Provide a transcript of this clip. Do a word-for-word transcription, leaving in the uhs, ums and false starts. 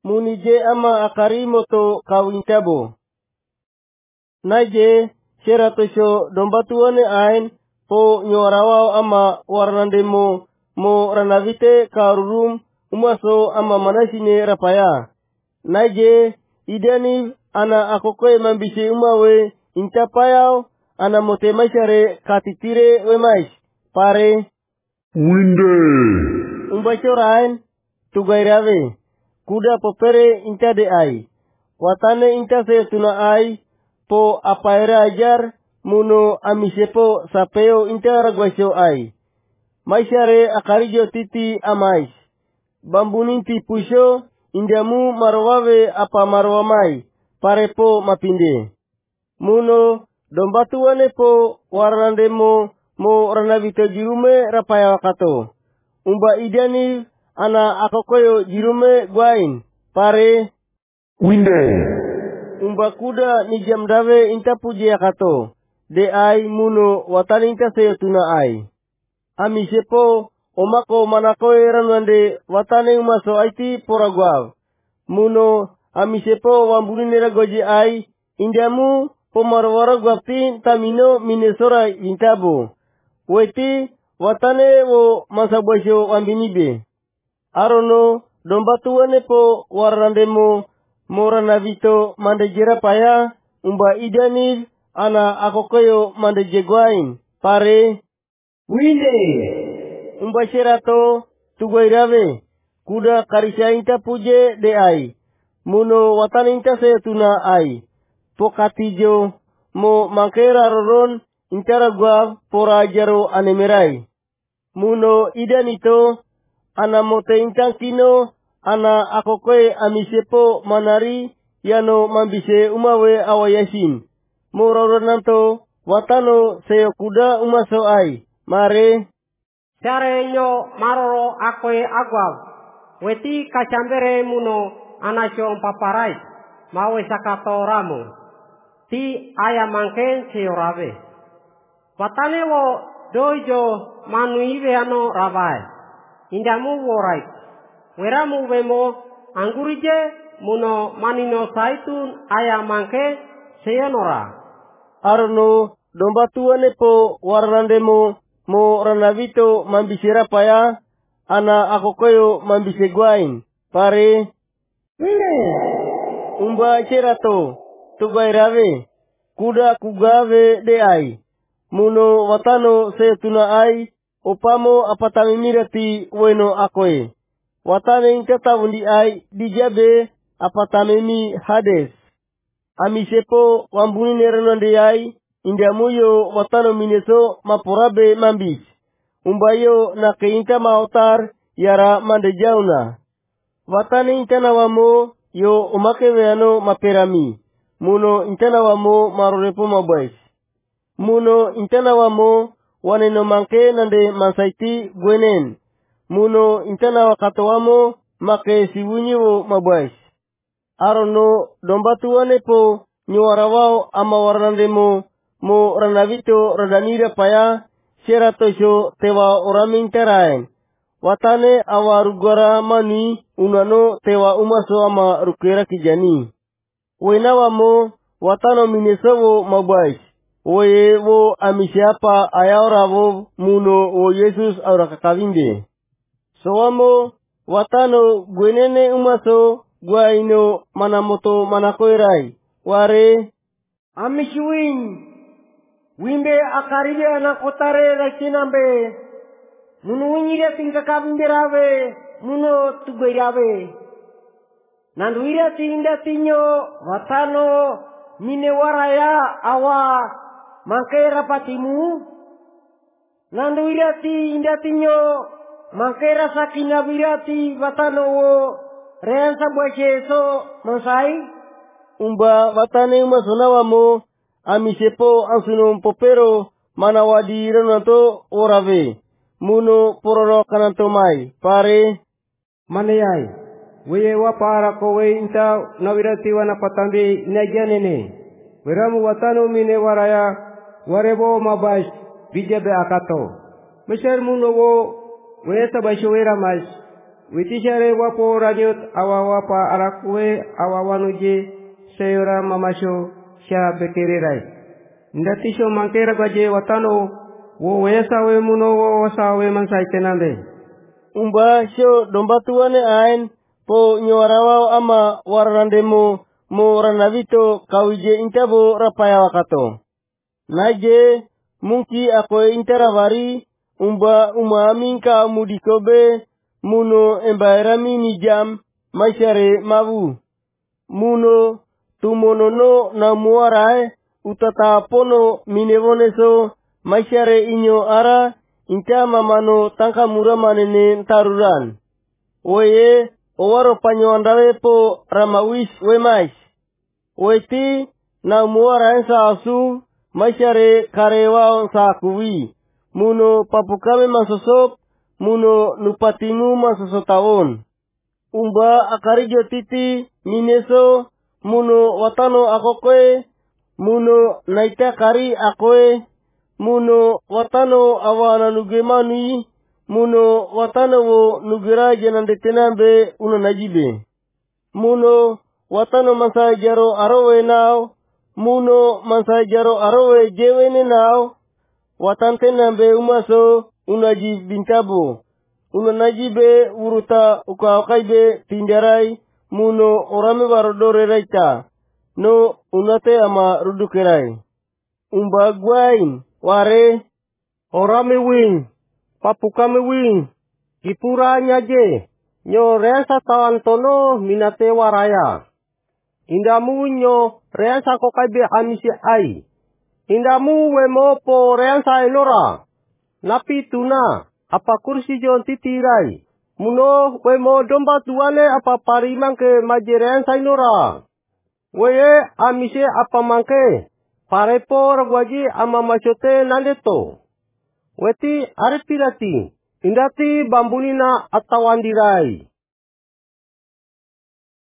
munije ama akari moto kawintabo. Naje sheratosho dombatuane ain po nyorawao ama warnandemo mo ranavite karurum umaso ama manasine rapaya. Naje idani ana akokoe mambise umawe intapayao ana mote maishare katitire wemais. Pare Winde umbachorain tugairave kuda popere intade ai. Watane intase tuna ai po apaira ajar muno amisepo sapeo interagwasyo ai. Maishare akarijo titi amais. Bambuninti pusho indiamu marwawe apa marwamai. Parepo mapinde. Muno dombatuane po warnandemo mo ranavito jirume rapaya wakato. Umba idani ana akokoyo jirume guain. Pare Winde umba kuda ni jamdawe intapuje yakato. De ai muno watani intaseyo tuna ai. Ami sepo omako manakoe ranwande watane umaso aiti poragwaw. Muno ami sepo wambunine goji ai indiamu pomarwara gwaptin tamino minesora intabo. Weti watane wo masabwasyo wambinibe. Arono dombatuane po warnandemo moranavito mandejera paya umba idani ana akokoyo mandejegwain. Pare Winde umba sherato tugoirave kuda karisya inta puje de ai. Muno watan inta sayatuna ai. Pokatijo mo mangkera roron intara gua pora jaro anemerai. Muno idanito ana mote intang kino ana akokoe amisepo manari yano mambise umawe awayasin. Mororonanto watano seyo kuda umaso ai. Mare Sare nyo maroro akoe agwaw. Weti kachambere muno anasyo paparai. Mawe sakato ramo. Ti aya mangken seyorave. Watane wo doijo manuive ano rabai. Indamu worai. Weramu wemo angurije muno manino saitun aya mangke seyonora. Arno dombatuane po warnandemo mo ranavito mambisira paya ana akokoyo mambisegwain. Pare umba cerato tugairave kuda kugave de ai. Muno watano setuna ai opamo apatamimirati weno akoe. Watane inkatawundi ai dijabe apatamimi hades. Amisepo wambunine renonde ai indiamuyo watano mineso maporabe mambis. Umbayo na keinta maotar yara mandejauna. Watane intana wamo yo umakeweano maperami. Muno intana wamo marorepo mabais. Muno intana wamo waneno manke nande mansaiti gwenen. Muno intana wakato wamo make siwunyiwo mabais. Arono dombatuane po nyuwarawao ama warnandemo mo ranavito radanira paya sheratosho tewa oraminteraen. Watane awarugara mani unano tewa umaso ama rukera kijani. Wenawa mo watano minesowo mabais. Oye wo amisiapa ayaoravo muno o Yesus aurakakavinde. Sowamo watano gwenene umaso guaino manamoto manakoirai. Ware Amishuin wimbe akarije anakotare rakinambe. Muno winyire tingkakavinderawe muno tugoirave. Nanduira tinda tinyo watano mine waraya awa mangkera patimu. Nanduira tinda tinyo mangkera sakina virati watano wo reansa bwacheso mansai. Umba watane umasonawamo amisepo ansuno popero manawadi renanto orave. Muno pororo kananto mai. Pare maneyai. Weye wapara kowe inta nawirati wanapatambi inajanene. Weramu watano mine waraya warebo mabas bijabe akato. Mesher muno wo wesa basho wera mas Witisare wapo ranyut awawapa arakwe awawanuje sayura mamasyo siya bekiriray. Ndatisyo mangkera gaje watano wo wesawe muno wo wasawe mansay tenande. Umba syo domba tuane ain po nyowarawao ama warandemo mo ranavito kawije intabo rapaya wakato. Naje mungki ako interavari umba umamin ka mudikobe muno embairami ni jam maishare mavu. Muno tumonono na muarae utatapono minevoneso maishare inyo ara inta mamano tangka muramanene taruran. Oye owaro panyoandawe po ramawis wemais. Oeti na muarae sa asu maishare karewao sa kuwi. Muno papukame masosop muno nupatimu masosotawon. Umba akarijo titi mineso muno watano akokoe muno naita kari akoe muno watano awana nugemanui muno watano wo nugera janandetenambe uno najibe. Muno watano mansajaro arowe nao muno mansajaro arowe jewene nao watantenambe umaso unaji bintabo. Uno najibe uruta ukaokaibe tindarai muno orame warodore raita. No unate ama rudukerai. Umba guain ware orame wing papukame wing kipura nyaje nyo resa tawantono minate waraya. Indamu nyo resa kokaibe amisi ai. Indamu wemo po resa enora. Napi tuna apa kursi jon titirai. Muno wemo domba tuane apa parimang ke majeren sainora. Weye amise apa mangke. Parepo ragwaji ama machote nandeto. Weti arepirati. Indati bambunina atawandirai.